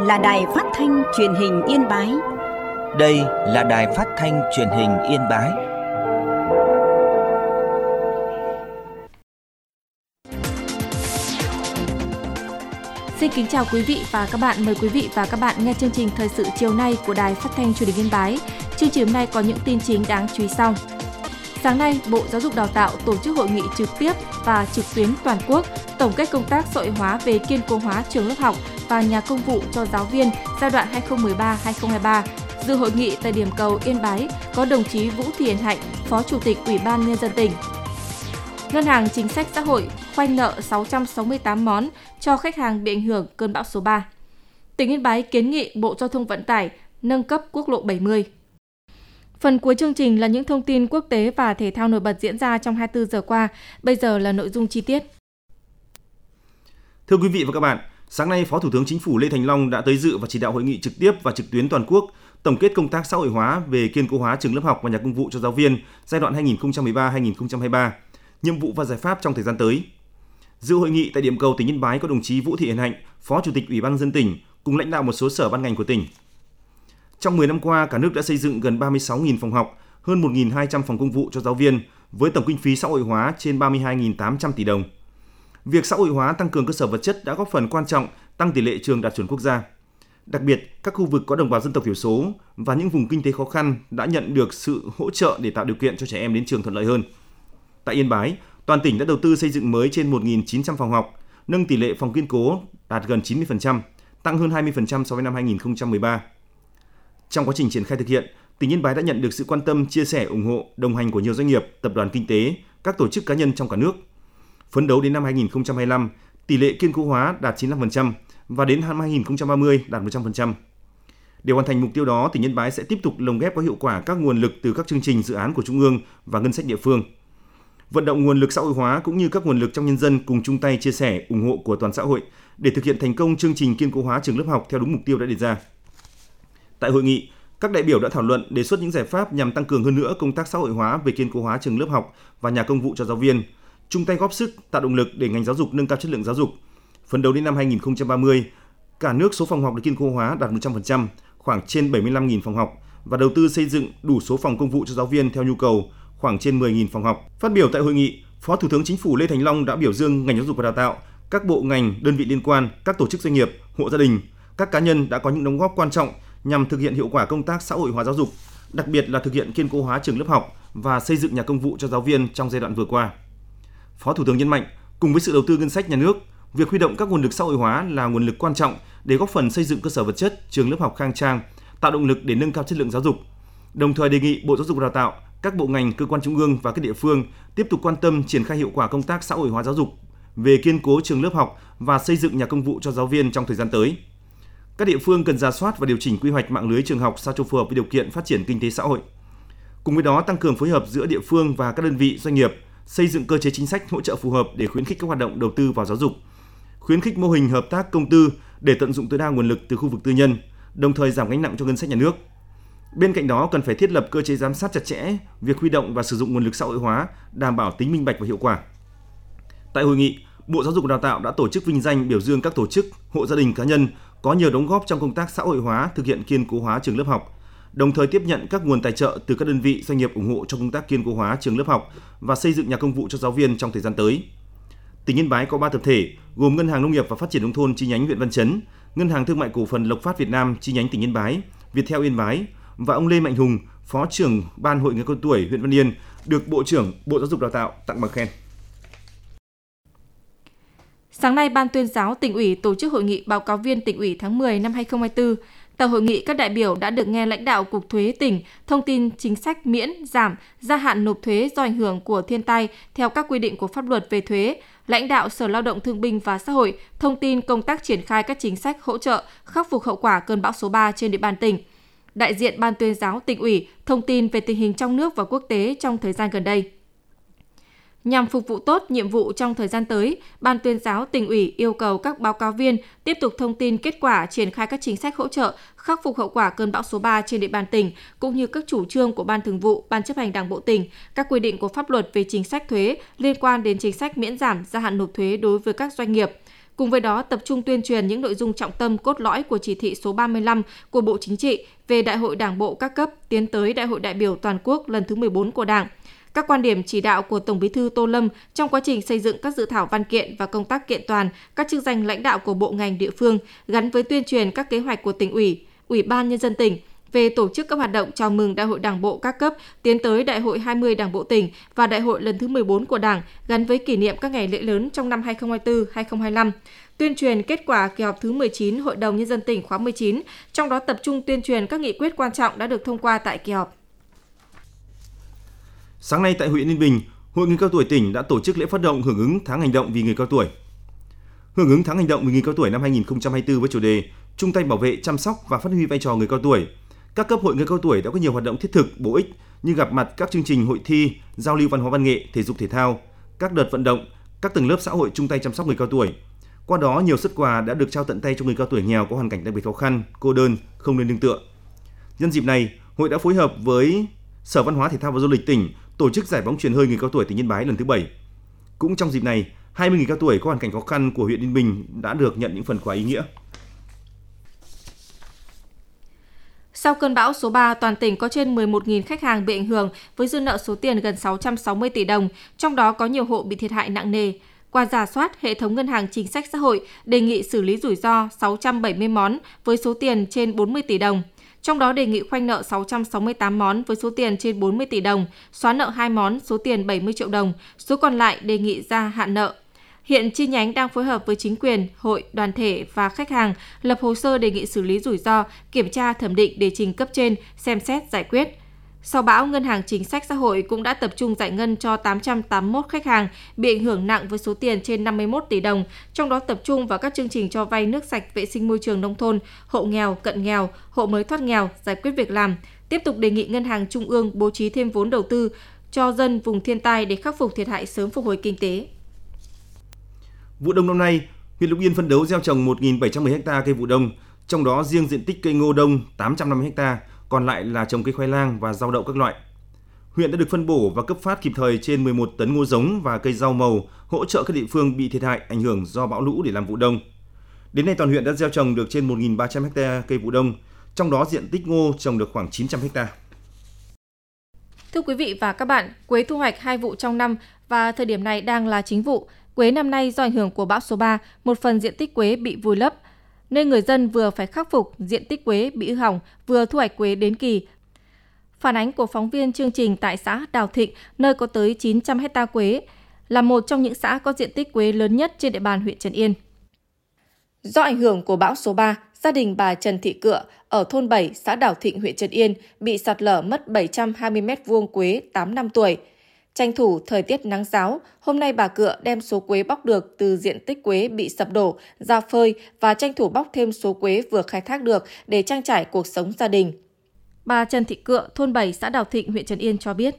là Đài Phát thanh Truyền hình Yên Bái. Đây là Đài Phát thanh Truyền hình Yên Bái. Xin kính chào quý vị và các bạn. Mời quý vị và các bạn nghe chương trình Thời sự chiều nay của Đài Phát thanh Truyền hình Yên Bái. Chương trình hôm nay có những tin chính đáng chú ý sau. Sáng nay, Bộ Giáo dục Đào tạo tổ chức hội nghị trực tiếp và trực tuyến toàn quốc tổng kết công tác xã hội hóa về kiên cố hóa trường lớp học và nhà công vụ cho giáo viên giai đoạn 2013-2023. Dự hội nghị tại điểm cầu Yên Bái có đồng chí Vũ Thị Hiền Hạnh, Phó Chủ tịch Ủy ban Nhân dân tỉnh. Ngân hàng Chính sách Xã hội khoanh nợ 668 món cho khách hàng bị ảnh hưởng cơn bão số 3. Tỉnh Yên Bái kiến nghị Bộ Giao thông Vận tải nâng cấp quốc lộ 70. Phần cuối chương trình là những thông tin quốc tế và thể thao nổi bật diễn ra trong 24 giờ qua. Bây giờ là nội dung chi tiết. Thưa quý vị và các bạn, sáng nay Phó Thủ tướng Chính phủ Lê Thành Long đã tới dự và chỉ đạo hội nghị trực tiếp và trực tuyến toàn quốc tổng kết công tác xã hội hóa về kiên cố hóa trường lớp học và nhà công vụ cho giáo viên giai đoạn 2013-2023, nhiệm vụ và giải pháp trong thời gian tới. Dự hội nghị tại điểm cầu tỉnh Yên Bái có đồng chí Vũ Thị Hiền Hạnh, Phó Chủ tịch Ủy ban Nhân dân tỉnh cùng lãnh đạo một số sở ban ngành của tỉnh. Trong 10 năm qua, cả nước đã xây dựng gần 36.000 phòng học, hơn 1.200 phòng công vụ cho giáo viên với tổng kinh phí xã hội hóa trên 32.800 tỷ đồng. Việc xã hội hóa tăng cường cơ sở vật chất đã góp phần quan trọng tăng tỷ lệ trường đạt chuẩn quốc gia. Đặc biệt, các khu vực có đồng bào dân tộc thiểu số và những vùng kinh tế khó khăn đã nhận được sự hỗ trợ để tạo điều kiện cho trẻ em đến trường thuận lợi hơn. Tại Yên Bái, toàn tỉnh đã đầu tư xây dựng mới trên 1.900 phòng học, nâng tỷ lệ phòng kiên cố đạt gần 90%, tăng hơn 20% so với năm 2013. Trong quá trình triển khai thực hiện, tỉnh Yên Bái đã nhận được sự quan tâm, chia sẻ, ủng hộ, đồng hành của nhiều doanh nghiệp, tập đoàn kinh tế, các tổ chức cá nhân trong cả nước. Phấn đấu đến năm 2025, tỷ lệ kiên cố hóa đạt 95% và đến năm 2030 đạt 100%. Để hoàn thành mục tiêu đó, tỉnh Yên Bái sẽ tiếp tục lồng ghép có hiệu quả các nguồn lực từ các chương trình dự án của Trung ương và ngân sách địa phương. Vận động nguồn lực xã hội hóa cũng như các nguồn lực trong nhân dân cùng chung tay chia sẻ, ủng hộ của toàn xã hội để thực hiện thành công chương trình kiên cố hóa trường lớp học theo đúng mục tiêu đã đề ra. Tại hội nghị, các đại biểu đã thảo luận đề xuất những giải pháp nhằm tăng cường hơn nữa công tác xã hội hóa về kiên cố hóa trường lớp học và nhà công vụ cho giáo viên, chung tay góp sức tạo động lực để ngành giáo dục nâng cao chất lượng giáo dục. Phấn đấu đến năm 2030, cả nước số phòng học được kiên cố hóa đạt 100%, khoảng trên 75.000 phòng học và đầu tư xây dựng đủ số phòng công vụ cho giáo viên theo nhu cầu, khoảng trên 10.000 phòng học. Phát biểu tại hội nghị, Phó Thủ tướng Chính phủ Lê Thành Long đã biểu dương ngành giáo dục và đào tạo, các bộ ngành, đơn vị liên quan, các tổ chức doanh nghiệp, hộ gia đình, các cá nhân đã có những đóng góp quan trọng nhằm thực hiện hiệu quả công tác xã hội hóa giáo dục, đặc biệt là thực hiện kiên cố hóa trường lớp học và xây dựng nhà công vụ cho giáo viên trong giai đoạn vừa qua. Phó Thủ tướng nhấn mạnh, cùng với sự đầu tư ngân sách nhà nước, việc huy động các nguồn lực xã hội hóa là nguồn lực quan trọng để góp phần xây dựng cơ sở vật chất, trường lớp học khang trang, tạo động lực để nâng cao chất lượng giáo dục. Đồng thời đề nghị Bộ Giáo dục và Đào tạo, các bộ ngành, cơ quan trung ương và các địa phương tiếp tục quan tâm triển khai hiệu quả công tác xã hội hóa giáo dục về kiên cố trường lớp học và xây dựng nhà công vụ cho giáo viên trong thời gian tới. Các địa phương cần rà soát và điều chỉnh quy hoạch mạng lưới trường học sao cho phù hợp với điều kiện phát triển kinh tế xã hội. Cùng với đó, tăng cường phối hợp giữa địa phương và các đơn vị doanh nghiệp, xây dựng cơ chế chính sách hỗ trợ phù hợp để khuyến khích các hoạt động đầu tư vào giáo dục, khuyến khích mô hình hợp tác công tư để tận dụng tối đa nguồn lực từ khu vực tư nhân, đồng thời giảm gánh nặng cho ngân sách nhà nước. Bên cạnh đó, cần phải thiết lập cơ chế giám sát chặt chẽ việc huy động và sử dụng nguồn lực xã hội hóa, đảm bảo tính minh bạch và hiệu quả. Tại hội nghị, Bộ Giáo dục và Đào tạo đã tổ chức vinh danh biểu dương các tổ chức, hộ gia đình cá nhân có nhiều đóng góp trong công tác xã hội hóa thực hiện kiên cố hóa trường lớp học, đồng thời tiếp nhận các nguồn tài trợ từ các đơn vị doanh nghiệp ủng hộ trong công tác kiên cố hóa trường lớp học và xây dựng nhà công vụ cho giáo viên trong thời gian tới. Tỉnh Yên Bái có 3 tập thể gồm Ngân hàng Nông nghiệp và Phát triển nông thôn chi nhánh huyện Văn Chấn, Ngân hàng Thương mại Cổ phần Lộc Phát Việt Nam chi nhánh tỉnh Yên Bái, Viettel Yên Bái và ông Lê Mạnh Hùng, Phó trưởng Ban Hội người cao tuổi huyện Văn Yên được Bộ trưởng Bộ Giáo dục Đào tạo tặng bằng khen. Sáng nay, Ban tuyên giáo Tỉnh ủy tổ chức hội nghị báo cáo viên Tỉnh ủy tháng 10 năm 2024. Tại hội nghị, các đại biểu đã được nghe lãnh đạo Cục Thuế tỉnh thông tin chính sách miễn, giảm, gia hạn nộp thuế do ảnh hưởng của thiên tai theo các quy định của pháp luật về thuế, lãnh đạo Sở Lao động Thương binh và Xã hội thông tin công tác triển khai các chính sách hỗ trợ khắc phục hậu quả cơn bão số 3 trên địa bàn tỉnh. Đại diện Ban tuyên giáo Tỉnh ủy thông tin về tình hình trong nước và quốc tế trong thời gian gần đây. Nhằm phục vụ tốt nhiệm vụ trong thời gian tới, Ban tuyên giáo Tỉnh ủy yêu cầu các báo cáo viên tiếp tục thông tin kết quả triển khai các chính sách hỗ trợ khắc phục hậu quả cơn bão số 3 trên địa bàn tỉnh, cũng như các chủ trương của Ban Thường vụ, Ban Chấp hành Đảng bộ tỉnh, các quy định của pháp luật về chính sách thuế liên quan đến chính sách miễn giảm gia hạn nộp thuế đối với các doanh nghiệp, Cùng với đó, tập trung tuyên truyền những nội dung trọng tâm cốt lõi của chỉ thị số 35 của Bộ Chính trị về Đại hội Đảng bộ các cấp tiến tới Đại hội đại biểu toàn quốc lần thứ 14 của Đảng. Các quan điểm chỉ đạo của Tổng Bí thư Tô Lâm trong quá trình xây dựng các dự thảo văn kiện và công tác kiện toàn các chức danh lãnh đạo của bộ ngành địa phương gắn với tuyên truyền các kế hoạch của tỉnh ủy, Ủy ban Nhân dân tỉnh về tổ chức các hoạt động chào mừng Đại hội Đảng bộ các cấp tiến tới Đại hội 20 Đảng bộ tỉnh và Đại hội lần thứ 14 của Đảng gắn với kỷ niệm các ngày lễ lớn trong năm 2024-2025. Tuyên truyền kết quả kỳ họp thứ 19 Hội đồng Nhân dân tỉnh khóa 19, trong đó tập trung tuyên truyền các nghị quyết quan trọng đã được thông qua tại kỳ họp. Sáng nay tại huyện Yên Bình, Hội người cao tuổi tỉnh đã tổ chức lễ phát động hưởng ứng tháng hành động vì người cao tuổi. Hưởng ứng tháng hành động vì người cao tuổi năm 2024 với chủ đề chung tay bảo vệ, chăm sóc và phát huy vai trò người cao tuổi. Các cấp hội người cao tuổi đã có nhiều hoạt động thiết thực, bổ ích như gặp mặt các chương trình hội thi, giao lưu văn hóa văn nghệ, thể dục thể thao, các đợt vận động, các tầng lớp xã hội chung tay chăm sóc người cao tuổi. Qua đó, nhiều suất quà đã được trao tận tay cho người cao tuổi nghèo có hoàn cảnh đặc biệt khó khăn, cô đơn, không nơi nương tựa. Nhân dịp này, hội đã phối hợp với Sở Văn hóa Thể thao và Du lịch tỉnh tổ chức giải bóng chuyền hơi người cao tuổi tỉnh Yên Bái lần thứ 7. Cũng trong dịp này, 20 người cao tuổi có hoàn cảnh khó khăn của huyện Yên Bình đã được nhận những phần quà ý nghĩa. Sau cơn bão số 3, toàn tỉnh có trên 11.000 khách hàng bị ảnh hưởng với dư nợ số tiền gần 660 tỷ đồng, trong đó có nhiều hộ bị thiệt hại nặng nề. Qua rà soát, hệ thống Ngân hàng Chính sách Xã hội đề nghị xử lý rủi ro 670 món với số tiền trên 40 tỷ đồng. Trong đó đề nghị khoanh nợ 668 món với số tiền trên 40 tỷ đồng, xóa nợ 2 món số tiền 70 triệu đồng, số còn lại đề nghị gia hạn nợ. Hiện chi nhánh đang phối hợp với chính quyền, hội, đoàn thể và khách hàng lập hồ sơ đề nghị xử lý rủi ro, kiểm tra thẩm định để trình cấp trên xem xét giải quyết. Sau bão, Ngân hàng Chính sách Xã hội cũng đã tập trung giải ngân cho 881 khách hàng bị ảnh hưởng nặng với số tiền trên 51 tỷ đồng, trong đó tập trung vào các chương trình cho vay nước sạch, vệ sinh môi trường nông thôn, hộ nghèo, cận nghèo, hộ mới thoát nghèo, giải quyết việc làm. Tiếp tục đề nghị Ngân hàng Trung ương bố trí thêm vốn đầu tư cho dân vùng thiên tai để khắc phục thiệt hại, sớm phục hồi kinh tế. Vụ đông năm nay, huyện Lục Yên phấn đấu gieo trồng 1.710 ha cây vụ đông, trong đó riêng diện tích cây ngô đông 850 ha, còn lại là trồng cây khoai lang và rau đậu các loại. Huyện đã được phân bổ và cấp phát kịp thời trên 11 tấn ngô giống và cây rau màu, hỗ trợ các địa phương bị thiệt hại ảnh hưởng do bão lũ để làm vụ đông. Đến nay toàn huyện đã gieo trồng được trên 1.300 ha cây vụ đông, trong đó diện tích ngô trồng được khoảng 900 ha. Thưa quý vị và các bạn, quế thu hoạch 2 vụ trong năm và thời điểm này đang là chính vụ. Quế năm nay do ảnh hưởng của bão số 3, một phần diện tích quế bị vùi lấp, nên người dân vừa phải khắc phục diện tích quế bị hư hỏng, vừa thu hoạch quế đến kỳ. Phản ánh của phóng viên chương trình tại xã Đào Thịnh, nơi có tới 900 ha quế, là một trong những xã có diện tích quế lớn nhất trên địa bàn huyện Trần Yên. Do ảnh hưởng của bão số 3, gia đình bà Trần Thị Cựa ở thôn 7, xã Đào Thịnh, huyện Trần Yên bị sạt lở mất 720 m2 quế 8 năm tuổi. Tranh thủ thời tiết nắng ráo, hôm nay bà Cựa đem số quế bóc được từ diện tích quế bị sập đổ ra phơi và tranh thủ bóc thêm số quế vừa khai thác được để trang trải cuộc sống gia đình. Bà Trần Thị Cựa, thôn 7, xã Đào Thịnh, huyện Trần Yên cho biết.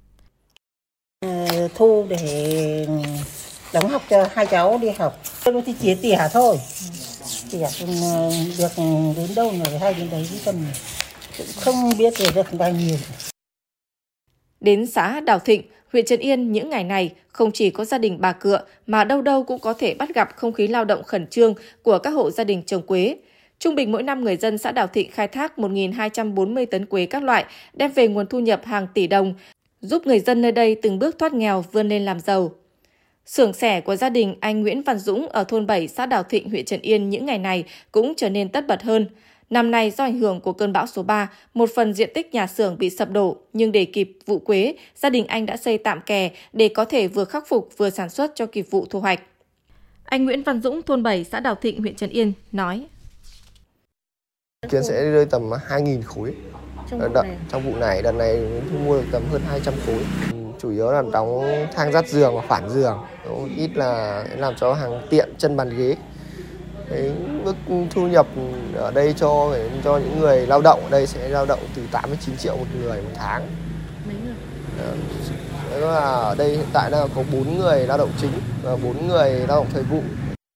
Thu để đóng học cho hai cháu đi học. Tôi thì chỉ tỉa thôi. Tỉa được đến đâu rồi hay đến đấy, còn không biết được bao nhiêu. Đến xã Đào Thịnh, huyện Trần Yên những ngày này không chỉ có gia đình bà Cựa mà đâu đâu cũng có thể bắt gặp không khí lao động khẩn trương của các hộ gia đình trồng quế. Trung bình mỗi năm người dân xã Đào Thịnh khai thác 1.240 tấn quế các loại, đem về nguồn thu nhập hàng tỷ đồng, giúp người dân nơi đây từng bước thoát nghèo vươn lên làm giàu. Xưởng xẻ của gia đình anh Nguyễn Văn Dũng ở thôn 7, xã Đào Thịnh, huyện Trần Yên những ngày này cũng trở nên tất bật hơn. Năm nay do ảnh hưởng của cơn bão số 3, một phần diện tích nhà xưởng bị sập đổ, nhưng để kịp vụ quế, gia đình anh đã xây tạm kè để có thể vừa khắc phục vừa sản xuất cho kịp vụ thu hoạch. Anh Nguyễn Văn Dũng, thôn 7, xã Đào Thịnh, huyện Trần Yên nói: Kiến sẽ rơi tầm 2.000 khối. Trong vụ này, đợt này thu mua được tầm hơn 200 khối. Chủ yếu là đóng thang dắt giường và phản giường, ít là làm cho hàng tiện chân bàn ghế. Cái mức thu nhập ở đây cho những người lao động ở đây sẽ dao động từ 8 đến 9 triệu một người một tháng. Mấy người? Đó là ở đây hiện tại đang có 4 người lao động chính và 4 người lao động thời vụ.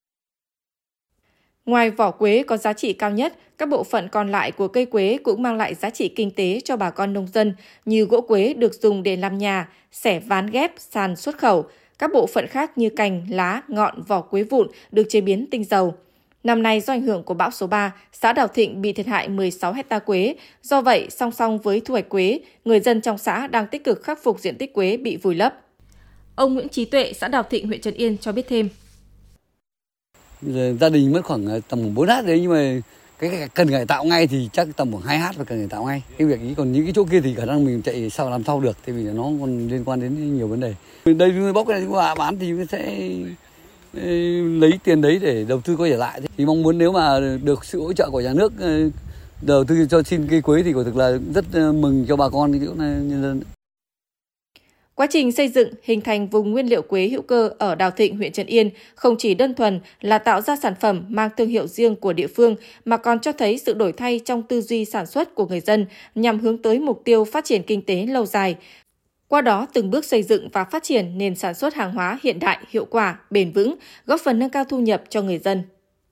Ngoài vỏ quế có giá trị cao nhất, các bộ phận còn lại của cây quế cũng mang lại giá trị kinh tế cho bà con nông dân, như gỗ quế được dùng để làm nhà, xẻ ván ghép, sàn xuất khẩu, Các bộ phận khác như cành, lá, ngọn, vỏ quế vụn được chế biến tinh dầu. Năm nay do ảnh hưởng của bão số 3, xã Đào Thịnh bị thiệt hại 16 hectare quế. Do vậy, song song với thu hoạch quế, người dân trong xã đang tích cực khắc phục diện tích quế bị vùi lấp. Ông Nguyễn Trí Tuệ, xã Đào Thịnh, huyện Trấn Yên cho biết thêm. Gia đình mất khoảng tầm 4 hát đấy, nhưng mà cái cần cải tạo ngay thì chắc tầm khoảng 2 hát và cần cải tạo ngay. Cái việc ý, còn những cái chỗ kia thì khả năng mình chạy sao làm sau được, thì vì nó còn liên quan đến nhiều vấn đề. Đây chúng bóc cái này bán thì sẽ lấy tiền đấy để đầu tư quay trở lại. Thì mong muốn nếu mà được sự hỗ trợ của nhà nước đầu tư cho xin cây quế thì quả thực là rất mừng cho bà con cái chỗ này, nhân dân. Quá trình xây dựng, hình thành vùng nguyên liệu quế hữu cơ ở Đào Thịnh, huyện Trấn Yên không chỉ đơn thuần là tạo ra sản phẩm mang thương hiệu riêng của địa phương mà còn cho thấy sự đổi thay trong tư duy sản xuất của người dân nhằm hướng tới mục tiêu phát triển kinh tế lâu dài. Qua đó từng bước xây dựng và phát triển nền sản xuất hàng hóa hiện đại, hiệu quả, bền vững, góp phần nâng cao thu nhập cho người dân.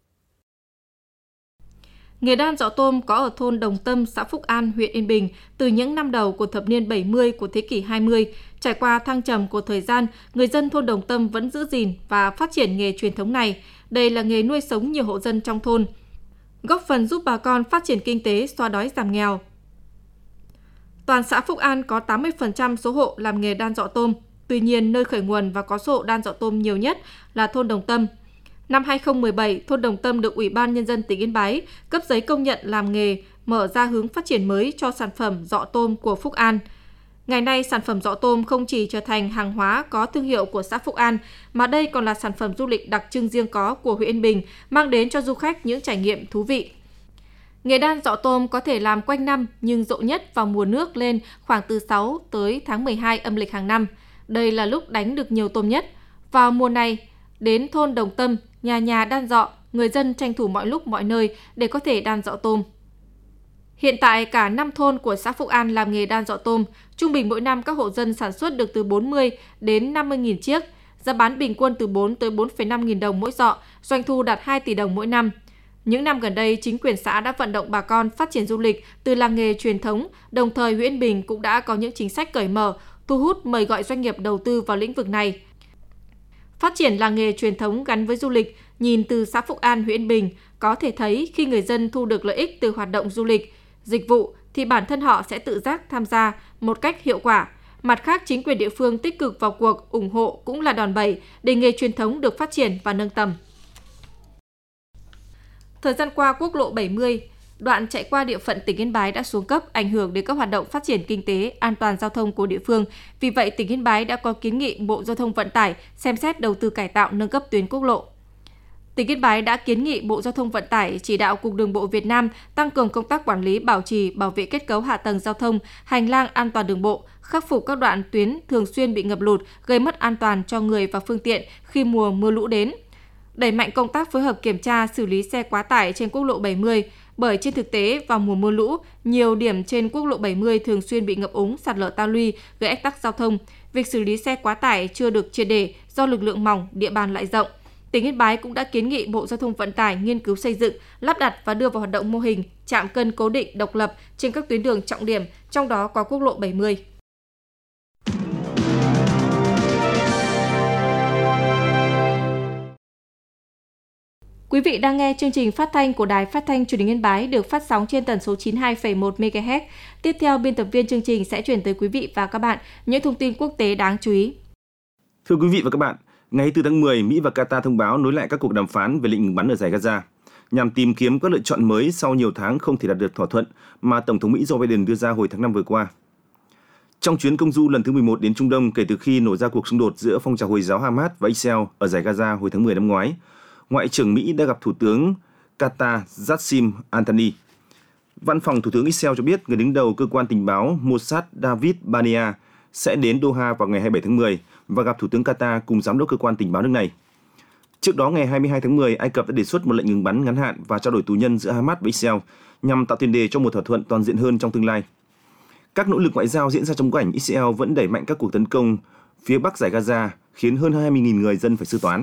Nghề đan giọ tôm có ở thôn Đồng Tâm, xã Phúc An, huyện Yên Bình từ những năm đầu của thập niên 70 của thế kỷ 20. Trải qua thăng trầm của thời gian, người dân thôn Đồng Tâm vẫn giữ gìn và phát triển nghề truyền thống này. Đây là nghề nuôi sống nhiều hộ dân trong thôn, góp phần giúp bà con phát triển kinh tế, xóa đói giảm nghèo. Toàn xã Phúc An có 80% số hộ làm nghề đan giọ tôm. Tuy nhiên, nơi khởi nguồn và có số hộ đan giọ tôm nhiều nhất là thôn Đồng Tâm. Năm 2017, thôn Đồng Tâm được Ủy ban Nhân dân tỉnh Yên Bái cấp giấy công nhận làm nghề, mở ra hướng phát triển mới cho sản phẩm giọ tôm của Phúc An. Ngày nay, sản phẩm giọ tôm không chỉ trở thành hàng hóa có thương hiệu của xã Phúc An, mà đây còn là sản phẩm du lịch đặc trưng riêng có của huyện Yên Bình, mang đến cho du khách những trải nghiệm thú vị. Nghề đan giọ tôm có thể làm quanh năm nhưng rộ nhất vào mùa nước lên khoảng từ 6 tới tháng 12 âm lịch hàng năm. Đây là lúc đánh được nhiều tôm nhất. Vào mùa này, đến thôn Đồng Tâm, nhà nhà đan giọ, người dân tranh thủ mọi lúc mọi nơi để có thể đan giọ tôm. Hiện tại cả 5 thôn của xã Phúc An làm nghề đan giọ tôm, trung bình mỗi năm các hộ dân sản xuất được từ 40 đến 50.000 chiếc, giá bán bình quân từ 4 tới 4,5 nghìn đồng mỗi giọ, doanh thu đạt 2 tỷ đồng mỗi năm. Những năm gần đây, chính quyền xã đã vận động bà con phát triển du lịch từ làng nghề truyền thống, đồng thời huyện Yên Bình cũng đã có những chính sách cởi mở, thu hút mời gọi doanh nghiệp đầu tư vào lĩnh vực này. Phát triển làng nghề truyền thống gắn với du lịch, nhìn từ xã Phúc An, huyện Yên Bình, có thể thấy khi người dân thu được lợi ích từ hoạt động du lịch, dịch vụ thì bản thân họ sẽ tự giác tham gia một cách hiệu quả. Mặt khác, chính quyền địa phương tích cực vào cuộc, ủng hộ cũng là đòn bẩy để nghề truyền thống được phát triển và nâng tầm. Thời gian qua, quốc lộ 70, đoạn chạy qua địa phận tỉnh Yên Bái đã xuống cấp, ảnh hưởng đến các hoạt động phát triển kinh tế, an toàn giao thông của địa phương. Vì vậy, tỉnh Yên Bái đã có kiến nghị Bộ Giao thông Vận tải xem xét đầu tư cải tạo nâng cấp tuyến quốc lộ. Tỉnh Yên Bái đã kiến nghị Bộ Giao thông Vận tải chỉ đạo Cục Đường bộ Việt Nam tăng cường công tác quản lý, bảo trì, bảo vệ kết cấu hạ tầng giao thông, hành lang an toàn đường bộ, khắc phục các đoạn tuyến thường xuyên bị ngập lụt, gây mất an toàn cho người và phương tiện khi mùa mưa lũ đến. Đẩy mạnh công tác phối hợp kiểm tra, xử lý xe quá tải trên quốc lộ 70, bởi trên thực tế vào mùa mưa lũ, nhiều điểm trên quốc lộ 70 thường xuyên bị ngập úng, sạt lở ta luy, gây ách tắc giao thông. Việc xử lý xe quá tải chưa được triệt để do lực lượng mỏng, địa bàn lại rộng. Tỉnh Yên Bái cũng đã kiến nghị Bộ Giao thông Vận tải nghiên cứu xây dựng, lắp đặt và đưa vào hoạt động mô hình trạm cân cố định độc lập trên các tuyến đường trọng điểm, trong đó có quốc lộ 70. Quý vị đang nghe chương trình phát thanh của Đài Phát thanh Truyền hình Yên Bái được phát sóng trên tần số 92,1 MHz. Tiếp theo, biên tập viên chương trình sẽ chuyển tới quý vị và các bạn những thông tin quốc tế đáng chú ý. Thưa quý vị và các bạn, ngày 4 tháng 10, Mỹ và Qatar thông báo nối lại các cuộc đàm phán về lệnh ngừng bắn ở Dải Gaza nhằm tìm kiếm các lựa chọn mới sau nhiều tháng không thể đạt được thỏa thuận mà Tổng thống Mỹ Joe Biden đưa ra hồi tháng 5 vừa qua. Trong chuyến công du lần thứ 11 đến Trung Đông kể từ khi nổ ra cuộc xung đột giữa phong trào Hồi giáo Hamas và Israel ở Dải Gaza hồi tháng 10 năm ngoái, Ngoại trưởng Mỹ đã gặp Thủ tướng Qatar Jassim Anthony. Văn phòng Thủ tướng Israel cho biết người đứng đầu cơ quan tình báo Mossad David Barnea sẽ đến Doha vào ngày 27 tháng 10 và gặp Thủ tướng Qatar cùng giám đốc cơ quan tình báo nước này. Trước đó, ngày 22 tháng 10, Ai Cập đã đề xuất một lệnh ngừng bắn ngắn hạn và trao đổi tù nhân giữa Hamas và Israel nhằm tạo tiền đề cho một thỏa thuận toàn diện hơn trong tương lai. Các nỗ lực ngoại giao diễn ra trong bối cảnh Israel vẫn đẩy mạnh các cuộc tấn công phía bắc Dải Gaza, khiến hơn 20.000 người dân phải sơ tán.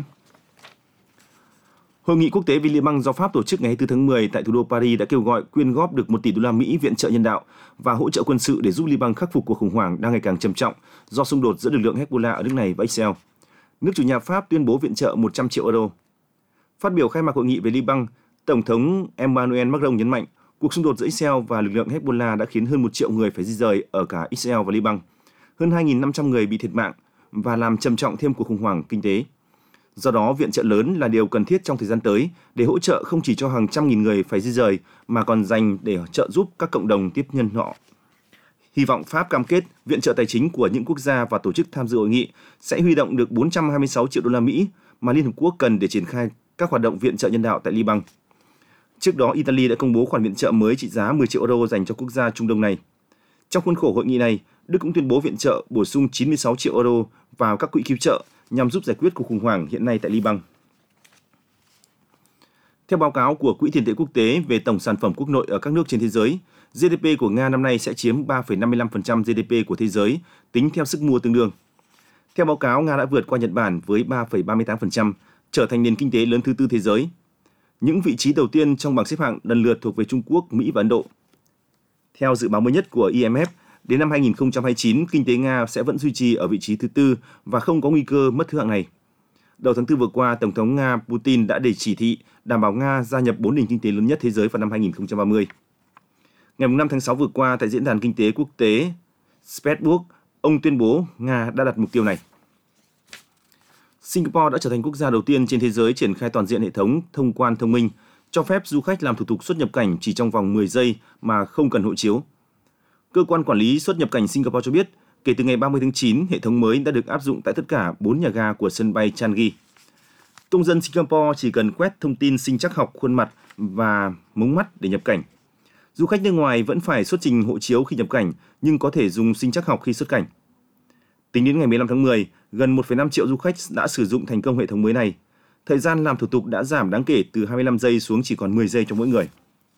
Hội nghị quốc tế vì Liban do Pháp tổ chức ngày 24 tháng 10 tại thủ đô Paris đã kêu gọi quyên góp được 1 tỷ đô la Mỹ viện trợ nhân đạo và hỗ trợ quân sự để giúp Liban khắc phục cuộc khủng hoảng đang ngày càng trầm trọng do xung đột giữa lực lượng Hezbollah ở nước này và Israel. Nước chủ nhà Pháp tuyên bố viện trợ 100 triệu euro. Phát biểu khai mạc hội nghị về Liban, Tổng thống Emmanuel Macron nhấn mạnh cuộc xung đột giữa Israel và lực lượng Hezbollah đã khiến hơn 1 triệu người phải di dời ở cả Israel và Liban. Hơn 2.500 người bị thiệt mạng và làm trầm trọng thêm cuộc khủng hoảng kinh tế. Do đó, viện trợ lớn là điều cần thiết trong thời gian tới để hỗ trợ không chỉ cho hàng trăm nghìn người phải di dời mà còn dành để trợ giúp các cộng đồng tiếp nhân họ. Hy vọng Pháp cam kết viện trợ tài chính của những quốc gia và tổ chức tham dự hội nghị sẽ huy động được 426 triệu đô la Mỹ mà Liên Hợp Quốc cần để triển khai các hoạt động viện trợ nhân đạo tại Liban. Trước đó, Italy đã công bố khoản viện trợ mới trị giá 10 triệu euro dành cho quốc gia Trung Đông này. Trong khuôn khổ hội nghị này, Đức cũng tuyên bố viện trợ bổ sung 96 triệu euro vào các quỹ cứu trợ nhằm giúp giải quyết cuộc khủng hoảng hiện nay tại Liban. Theo báo cáo của Quỹ tiền tệ quốc tế về tổng sản phẩm quốc nội ở các nước trên thế giới, GDP của Nga năm nay sẽ chiếm 3,55% GDP của thế giới, tính theo sức mua tương đương. Theo báo cáo, Nga đã vượt qua Nhật Bản với 3,38%, trở thành nền kinh tế lớn thứ tư thế giới. Những vị trí đầu tiên trong bảng xếp hạng lần lượt thuộc về Trung Quốc, Mỹ và Ấn Độ. Theo dự báo mới nhất của IMF, đến năm 2029, kinh tế Nga sẽ vẫn duy trì ở vị trí thứ tư và không có nguy cơ mất thứ hạng này. Đầu tháng 4 vừa qua, Tổng thống Nga Putin đã để chỉ thị đảm bảo Nga gia nhập 4 nền kinh tế lớn nhất thế giới vào năm 2030. Ngày 5 tháng 6 vừa qua, tại Diễn đàn Kinh tế Quốc tế Spetsburg, ông tuyên bố Nga đã đặt mục tiêu này. Singapore đã trở thành quốc gia đầu tiên trên thế giới triển khai toàn diện hệ thống thông quan thông minh, cho phép du khách làm thủ tục xuất nhập cảnh chỉ trong vòng 10 giây mà không cần hộ chiếu. Cơ quan quản lý xuất nhập cảnh Singapore cho biết, kể từ ngày 30 tháng 9, hệ thống mới đã được áp dụng tại tất cả 4 nhà ga của sân bay Changi. Công dân Singapore chỉ cần quét thông tin sinh trắc học khuôn mặt và mống mắt để nhập cảnh. Du khách nước ngoài vẫn phải xuất trình hộ chiếu khi nhập cảnh, nhưng có thể dùng sinh trắc học khi xuất cảnh. Tính đến ngày 15 tháng 10, gần 1,5 triệu du khách đã sử dụng thành công hệ thống mới này. Thời gian làm thủ tục đã giảm đáng kể từ 25 giây xuống chỉ còn 10 giây cho mỗi người.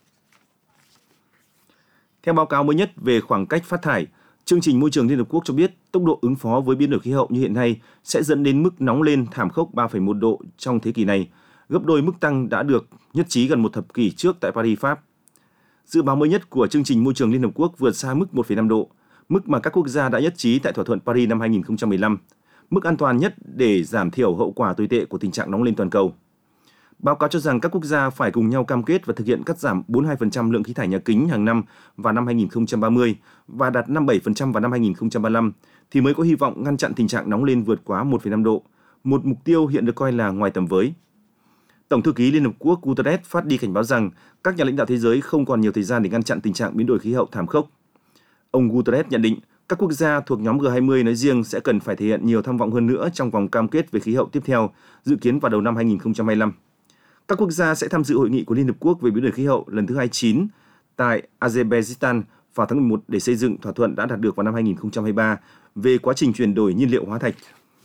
Theo báo cáo mới nhất về khoảng cách phát thải, Chương trình Môi trường Liên Hợp Quốc cho biết tốc độ ứng phó với biến đổi khí hậu như hiện nay sẽ dẫn đến mức nóng lên thảm khốc 3,1 độ trong thế kỷ này, gấp đôi mức tăng đã được nhất trí gần một thập kỷ trước tại Paris, Pháp. Dự báo mới nhất của Chương trình Môi trường Liên Hợp Quốc vượt xa mức 1,5 độ, mức mà các quốc gia đã nhất trí tại thỏa thuận Paris năm 2015, mức an toàn nhất để giảm thiểu hậu quả tồi tệ của tình trạng nóng lên toàn cầu. Báo cáo cho rằng các quốc gia phải cùng nhau cam kết và thực hiện cắt giảm 42% lượng khí thải nhà kính hàng năm vào năm 2030 và đạt 57% vào năm 2035 thì mới có hy vọng ngăn chặn tình trạng nóng lên vượt quá 1,5 độ, một mục tiêu hiện được coi là ngoài tầm với. Tổng thư ký Liên Hợp Quốc Guterres phát đi cảnh báo rằng các nhà lãnh đạo thế giới không còn nhiều thời gian để ngăn chặn tình trạng biến đổi khí hậu thảm khốc. Ông Guterres nhận định các quốc gia thuộc nhóm G20 nói riêng sẽ cần phải thể hiện nhiều tham vọng hơn nữa trong vòng cam kết về khí hậu tiếp theo, dự kiến vào đầu năm 2025. Các quốc gia sẽ tham dự hội nghị của Liên Hợp Quốc về biến đổi khí hậu lần thứ 29 tại Azerbaijan vào tháng 11 để xây dựng thỏa thuận đã đạt được vào năm 2023 về quá trình chuyển đổi nhiên liệu hóa thạch.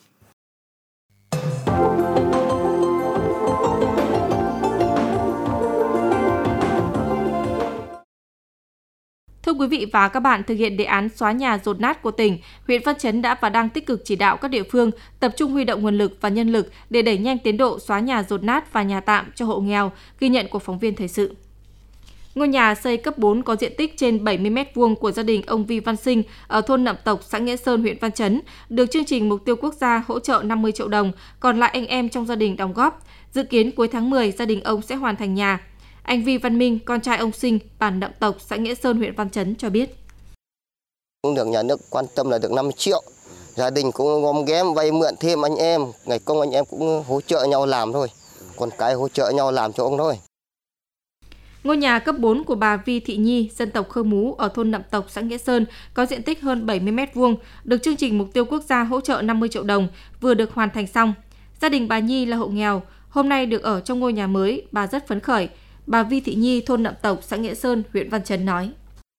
Thưa quý vị và các bạn, thực hiện đề án xóa nhà dột nát của tỉnh, huyện Văn Chấn đã và đang tích cực chỉ đạo các địa phương tập trung huy động nguồn lực và nhân lực để đẩy nhanh tiến độ xóa nhà dột nát và nhà tạm cho hộ nghèo, ghi nhận của phóng viên thời sự. Ngôi nhà xây cấp 4 có diện tích trên 70 m2 của gia đình ông Vi Văn Sinh ở thôn Nậm Tộc, xã Nghĩa Sơn, huyện Văn Chấn, được chương trình Mục tiêu Quốc gia hỗ trợ 50 triệu đồng, còn lại anh em trong gia đình đóng góp. Dự kiến cuối tháng 10, gia đình ông sẽ hoàn thành nhà. Anh Vi Văn Minh, con trai ông Sinh, bản Nậm Tộc, xã Nghĩa Sơn, huyện Văn Chấn cho biết. Cũng được nhà nước quan tâm là được 50 triệu. Gia đình cũng gom ghém vay mượn thêm anh em. Ngày công anh em cũng hỗ trợ nhau làm thôi. Còn cái hỗ trợ nhau làm cho ông thôi. Ngôi nhà cấp 4 của bà Vi Thị Nhi, dân tộc Khơ Mú ở thôn Nậm Tộc, xã Nghĩa Sơn có diện tích hơn 70 m2, được chương trình Mục tiêu Quốc gia hỗ trợ 50 triệu đồng, vừa được hoàn thành xong. Gia đình bà Nhi là hộ nghèo, hôm nay được ở trong ngôi nhà mới, bà rất phấn khởi. Bà Vi Thị Nhi, thôn Nậm Tộc, xã Nghĩa Sơn, huyện Văn Chấn nói.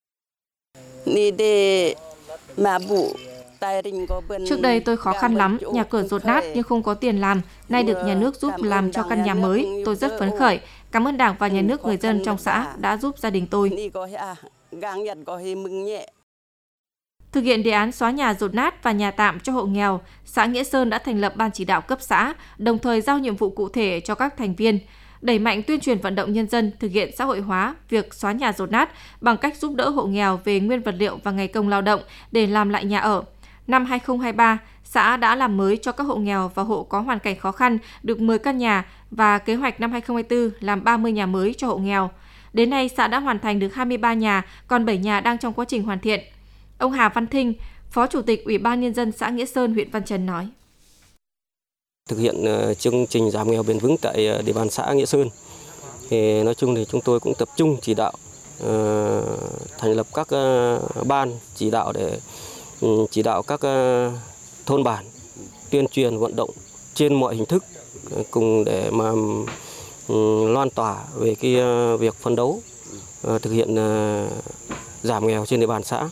Trước đây tôi khó khăn lắm, nhà cửa dột nát nhưng không có tiền làm. Nay được nhà nước giúp làm cho căn nhà mới, tôi rất phấn khởi. Cảm ơn Đảng và Nhà nước, người dân trong xã đã giúp gia đình tôi. Thực hiện đề án xóa nhà dột nát và nhà tạm cho hộ nghèo, xã Nghĩa Sơn đã thành lập ban chỉ đạo cấp xã, đồng thời giao nhiệm vụ cụ thể cho các thành viên. Đẩy mạnh tuyên truyền vận động nhân dân thực hiện xã hội hóa việc xóa nhà dột nát bằng cách giúp đỡ hộ nghèo về nguyên vật liệu và ngày công lao động để làm lại nhà ở. Năm 2023, xã đã làm mới cho các hộ nghèo và hộ có hoàn cảnh khó khăn được 10 căn nhà và kế hoạch năm 2024 làm 30 nhà mới cho hộ nghèo. Đến nay, xã đã hoàn thành được 23 nhà, còn 7 nhà đang trong quá trình hoàn thiện. Ông Hà Văn Thinh, Phó Chủ tịch Ủy ban Nhân dân xã Nghĩa Sơn, huyện Văn Chấn nói. Thực hiện chương trình giảm nghèo bền vững tại địa bàn xã Nghĩa Sơn, thì nói chung thì chúng tôi cũng tập trung chỉ đạo thành lập các ban chỉ đạo để chỉ đạo các thôn bản tuyên truyền vận động trên mọi hình thức cùng để mà loan tỏa về cái việc phấn đấu thực hiện giảm nghèo trên địa bàn xã.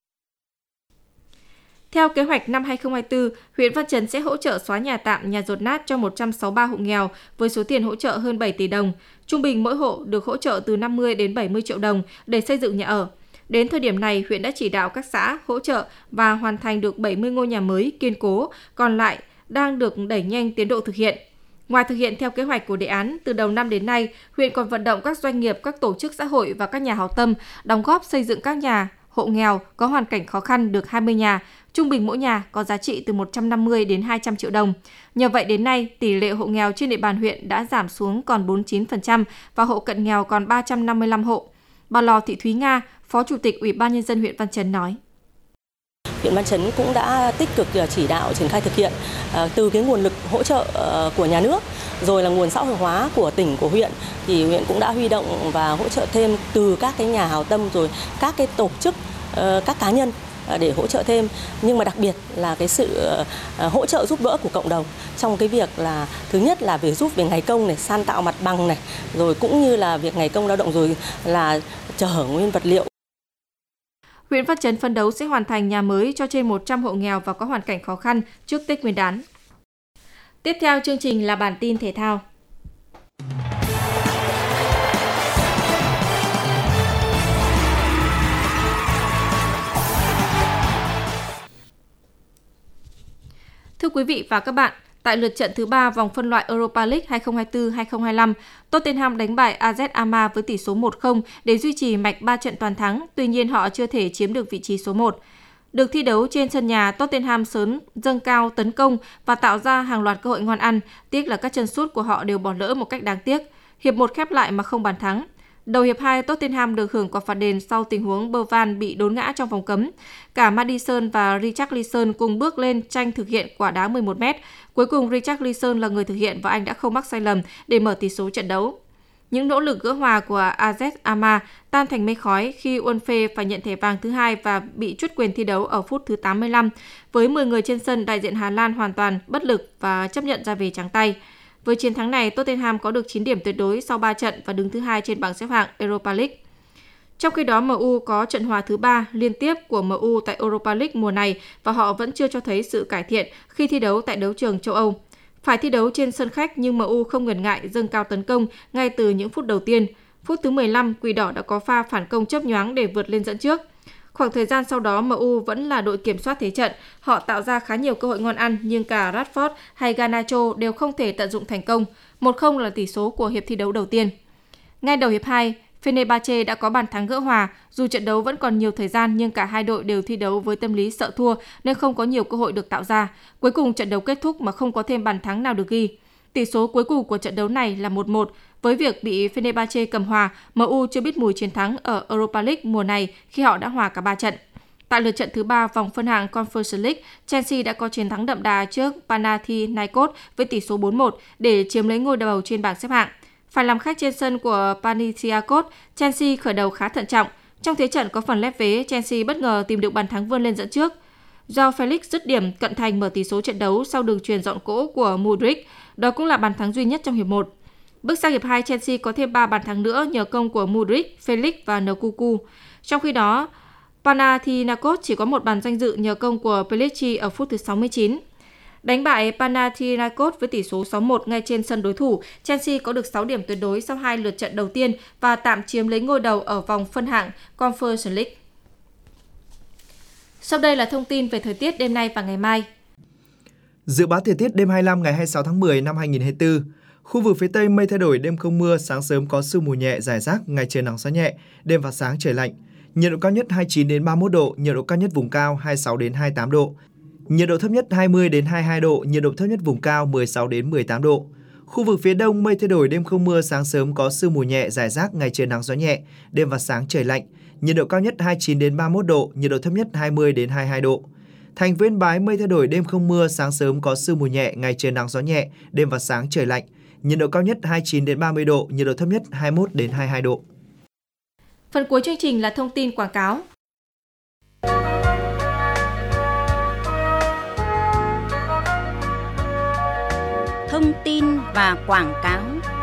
Theo kế hoạch năm 2024, huyện Văn Chấn sẽ hỗ trợ xóa nhà tạm, nhà dột nát cho 163 hộ nghèo với số tiền hỗ trợ hơn 7 tỷ đồng. Trung bình mỗi hộ được hỗ trợ từ 50 đến 70 triệu đồng để xây dựng nhà ở. Đến thời điểm này, huyện đã chỉ đạo các xã hỗ trợ và hoàn thành được 70 ngôi nhà mới kiên cố, còn lại đang được đẩy nhanh tiến độ thực hiện. Ngoài thực hiện theo kế hoạch của đề án, từ đầu năm đến nay, huyện còn vận động các doanh nghiệp, các tổ chức xã hội và các nhà hảo tâm đóng góp xây dựng các nhà hộ nghèo có hoàn cảnh khó khăn được 20 nhà, trung bình mỗi nhà có giá trị từ 150 đến 200 triệu đồng. Nhờ vậy đến nay, tỷ lệ hộ nghèo trên địa bàn huyện đã giảm xuống còn 49% và hộ cận nghèo còn 355 hộ. Bà Lò Thị Thúy Nga, Phó Chủ tịch Ủy ban Nhân dân huyện Văn Chấn nói. Huyện Văn Chấn cũng đã tích cực chỉ đạo triển khai thực hiện từ cái nguồn lực hỗ trợ của nhà nước, rồi là nguồn xã hội hóa của tỉnh, của huyện, thì huyện cũng đã huy động và hỗ trợ thêm từ các cái nhà hảo tâm rồi các cái tổ chức, các cá nhân để hỗ trợ thêm, nhưng mà đặc biệt là cái sự hỗ trợ giúp đỡ của cộng đồng trong cái việc là thứ nhất là về giúp về ngày công này, san tạo mặt bằng này, rồi cũng như là việc ngày công lao động, rồi là chở nguyên vật liệu. Huyện Văn Chấn phấn đấu sẽ hoàn thành nhà mới cho trên 100 hộ nghèo và có hoàn cảnh khó khăn trước Tết Nguyên đán. Tiếp theo chương trình là bản tin thể thao. Thưa quý vị và các bạn, tại lượt trận thứ 3 vòng phân loại Europa League 2024-2025, Tottenham đánh bại AZ Alkmaar với tỷ số 1-0 để duy trì mạch 3 trận toàn thắng, tuy nhiên họ chưa thể chiếm được vị trí số 1. Được thi đấu trên sân nhà, Tottenham sớm dâng cao tấn công và tạo ra hàng loạt cơ hội ngon ăn, tiếc là các chân sút của họ đều bỏ lỡ một cách đáng tiếc. Hiệp 1 khép lại mà không bàn thắng. Đầu hiệp 2, Tottenham được hưởng quả phạt đền sau tình huống Bergwijn bị đốn ngã trong vòng cấm. Cả Maddison và Richarlison cùng bước lên tranh thực hiện quả đá 11m. Cuối cùng Richarlison là người thực hiện và anh đã không mắc sai lầm để mở tỷ số trận đấu. Những nỗ lực gỡ hòa của AZ Alkmaar tan thành mây khói khi Unfe phải nhận thẻ vàng thứ 2 và bị truất quyền thi đấu ở phút thứ 85. Với 10 người trên sân, đại diện Hà Lan hoàn toàn bất lực và chấp nhận ra về trắng tay. Với chiến thắng này, Tottenham có được 9 điểm tuyệt đối sau 3 trận và đứng thứ 2 trên bảng xếp hạng Europa League. Trong khi đó, MU có trận hòa thứ 3 liên tiếp của MU tại Europa League mùa này và họ vẫn chưa cho thấy sự cải thiện khi thi đấu tại đấu trường châu Âu. Phải thi đấu trên sân khách nhưng MU không ngần ngại dâng cao tấn công ngay từ những phút đầu tiên. Phút thứ 15, Quỷ Đỏ đã có pha phản công chớp nhoáng để vượt lên dẫn trước. Khoảng thời gian sau đó, MU vẫn là đội kiểm soát thế trận. Họ tạo ra khá nhiều cơ hội ngon ăn nhưng cả Rashford hay Garnacho đều không thể tận dụng thành công. 1-0 là tỷ số của hiệp thi đấu đầu tiên. Ngay đầu hiệp 2, Fenerbahce đã có bàn thắng gỡ hòa. Dù trận đấu vẫn còn nhiều thời gian nhưng cả hai đội đều thi đấu với tâm lý sợ thua nên không có nhiều cơ hội được tạo ra. Cuối cùng trận đấu kết thúc mà không có thêm bàn thắng nào được ghi. Tỷ số cuối cùng của trận đấu này là 1-1. Với việc bị Fenerbahce cầm hòa, MU chưa biết mùi chiến thắng ở Europa League mùa này khi họ đã hòa cả 3 trận. Tại lượt trận thứ 3 vòng phân hạng Conference League, Chelsea đã có chiến thắng đậm đà trước Panathinaikos với tỷ số 4-1 để chiếm lấy ngôi đầu trên bảng xếp hạng. Phải làm khách trên sân của Panathinaikos, Chelsea khởi đầu khá thận trọng. Trong thế trận có phần lép vế, Chelsea bất ngờ tìm được bàn thắng vươn lên dẫn trước. Do Felix dứt điểm cận thành mở tỷ số trận đấu sau đường chuyền dọn cỗ của Mudryk, đó cũng là bàn thắng duy nhất trong hiệp 1. Bước sang hiệp 2, Chelsea có thêm 3 bàn thắng nữa nhờ công của Mudryk, Felix và Nkunku. Trong khi đó, Panathinaikos chỉ có một bàn danh dự nhờ công của Pellegrini ở phút thứ 69. Đánh bại Panathinaikos với tỷ số 6-1 ngay trên sân đối thủ, Chelsea có được 6 điểm tuyệt đối sau 2 lượt trận đầu tiên và tạm chiếm lấy ngôi đầu ở vòng phân hạng Conference League. Sau đây là thông tin về thời tiết đêm nay và ngày mai. Dự báo thời tiết đêm 25 ngày 26 tháng 10 năm 2024. Khu vực phía Tây mây thay đổi, đêm không mưa, sáng sớm có sương mù nhẹ rải rác, ngày trời nắng gió nhẹ, đêm và sáng trời lạnh. Nhiệt độ cao nhất 29 đến 31 độ, nhiệt độ cao nhất vùng cao 26 đến 28 độ. nhiệt độ thấp nhất 20 đến 22 độ, nhiệt độ thấp nhất vùng cao 16 đến 18 độ. Khu vực phía Đông mây thay đổi, đêm không mưa, sáng sớm có sương mù nhẹ rải rác, ngày trời nắng gió nhẹ, đêm và sáng trời lạnh. Nhiệt độ cao nhất 29 đến 31 độ, nhiệt độ thấp nhất 20 đến 22 độ. Thành phố Yên Bái mây thay đổi, đêm không mưa, sáng sớm có sương mù nhẹ, ngày trời nắng gió nhẹ, đêm và sáng trời lạnh. Nhiệt độ cao nhất 29 đến 30 độ, nhiệt độ thấp nhất 21 đến 22 độ. Phần cuối chương trình là thông tin quảng cáo. Thông tin và quảng cáo.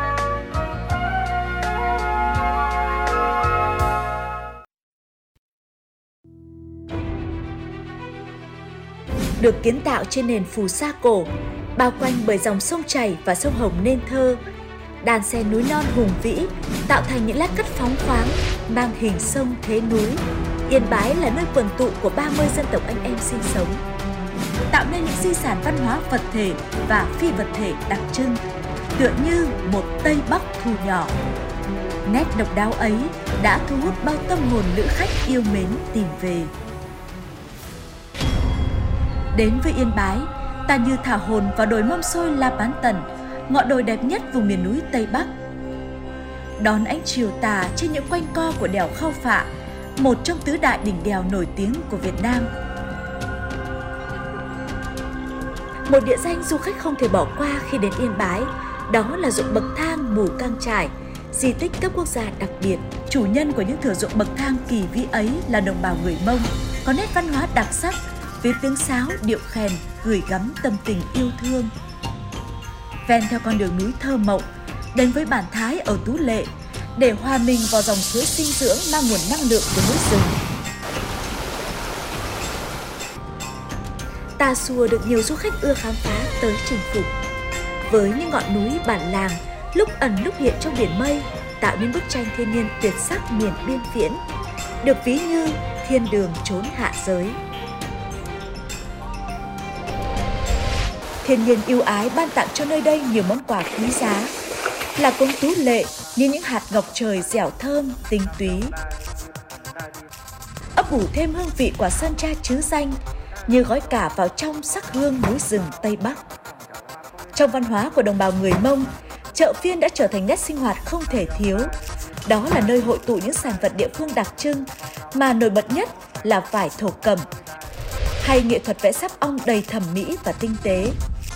Được kiến tạo trên nền phù sa cổ, bao quanh bởi dòng sông chảy và sông Hồng nên thơ, đàn xe núi non hùng vĩ tạo thành những lát cắt phóng khoáng mang hình sông thế núi. Yên Bái là nơi quần tụ của 30 dân tộc anh em sinh sống, tạo nên những di sản văn hóa vật thể và phi vật thể đặc trưng, tựa như một Tây Bắc thu nhỏ. Nét độc đáo ấy đã thu hút bao tâm hồn lữ khách yêu mến tìm về. Đến với Yên Bái, ta như thả hồn vào đồi Mâm Xôi La Bán Tần, ngọn đồi đẹp nhất vùng miền núi Tây Bắc. Đón ánh chiều tà trên những quanh co của đèo Khao Phạ, một trong tứ đại đỉnh đèo nổi tiếng của Việt Nam. Một địa danh du khách không thể bỏ qua khi đến Yên Bái, đó là ruộng bậc thang Mù Cang Chải, di tích cấp quốc gia đặc biệt. Chủ nhân của những thửa ruộng bậc thang kỳ vĩ ấy là đồng bào người Mông, có nét văn hóa đặc sắc, với tiếng sáo, điệu khèn gửi gắm tâm tình yêu thương. Ven theo con đường núi thơ mộng, đến với bản Thái ở Tú Lệ, để hòa mình vào dòng suối sinh dưỡng mang nguồn năng lượng của núi rừng. Tà Xùa được nhiều du khách ưa khám phá tới chinh phục. Với những ngọn núi bản làng, lúc ẩn lúc hiện trong biển mây, tạo nên bức tranh thiên nhiên tuyệt sắc miền biên viễn, được ví như thiên đường chốn hạ giới. Thiên nhiên ưu ái ban tặng cho nơi đây nhiều món quà quý giá, là công Tú Lệ như những hạt ngọc trời dẻo thơm, tinh túy. Ấp ủ thêm hương vị quả sơn tra trứ danh, như gói cả vào trong sắc hương núi rừng Tây Bắc. Trong văn hóa của đồng bào người Mông, chợ phiên đã trở thành nét sinh hoạt không thể thiếu. Đó là nơi hội tụ những sản vật địa phương đặc trưng, mà nổi bật nhất là vải thổ cẩm, hay nghệ thuật vẽ sáp ong đầy thẩm mỹ và tinh tế.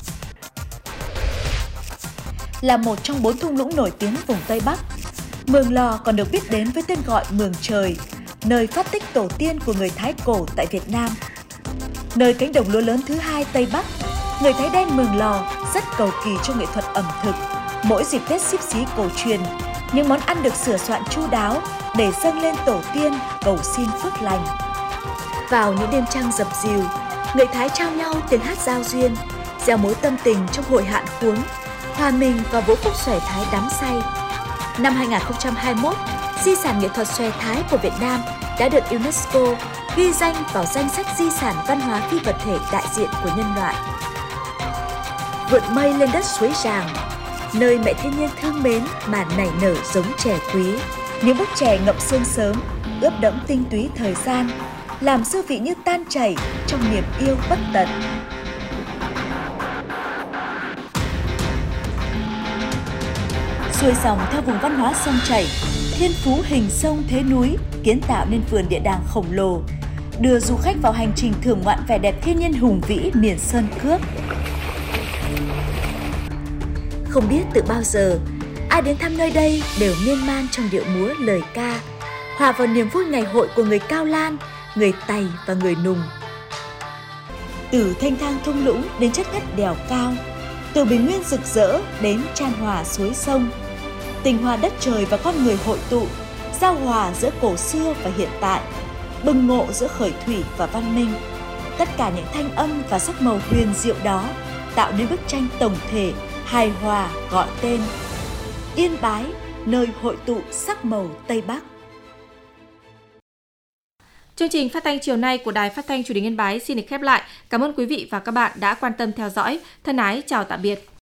Là một trong 4 thung lũng nổi tiếng vùng Tây Bắc, Mường Lò còn được biết đến với tên gọi Mường Trời, nơi phát tích tổ tiên của người Thái cổ tại Việt Nam. Nơi cánh đồng lúa lớn thứ 2 Tây Bắc, người Thái đen Mường Lò rất cầu kỳ trong nghệ thuật ẩm thực. Mỗi dịp Tết Xíp Xí cổ truyền, những món ăn được sửa soạn chu đáo để dâng lên tổ tiên cầu xin phước lành. Vào những đêm trăng dập dìu, người Thái trao nhau tiếng hát giao duyên, gieo mối tâm tình trong hội hạn khuống, hòa mình vào vũ khúc xòe Thái đắm say. Năm 2021, di sản nghệ thuật xòe Thái của Việt Nam đã được UNESCO ghi danh vào danh sách di sản văn hóa phi vật thể đại diện của nhân loại. Vượt mây lên đất suối Ràng, nơi mẹ thiên nhiên thương mến mà nảy nở giống chè quý. Những bức chè ngậm sương sớm, ướp đẫm tinh túy thời gian, làm dư vị như tan chảy trong niềm yêu bất tận. Xuôi dòng theo vùng văn hóa sông chảy, thiên phú hình sông thế núi kiến tạo nên vườn địa đàng khổng lồ, đưa du khách vào hành trình thưởng ngoạn vẻ đẹp thiên nhiên hùng vĩ miền sơn cước. Không biết từ bao giờ, ai đến thăm nơi đây đều miên man trong điệu múa lời ca, hòa vào niềm vui ngày hội của người Cao Lan, người Tày và người Nùng. Từ thanh thang thung lũng đến chất ngất đèo cao, từ bình nguyên rực rỡ đến chan hòa suối sông, tình hòa đất trời và con người hội tụ, giao hòa giữa cổ xưa và hiện tại, bừng ngộ giữa khởi thủy và văn minh. Tất cả những thanh âm và sắc màu huyền diệu đó tạo nên bức tranh tổng thể hài hòa gọi tên Yên Bái, nơi hội tụ sắc màu Tây Bắc. Chương trình phát thanh chiều nay của Đài Phát thanh Truyền hình Yên Bái xin được khép lại. Cảm ơn quý vị và các bạn đã quan tâm theo dõi. Thân ái chào tạm biệt.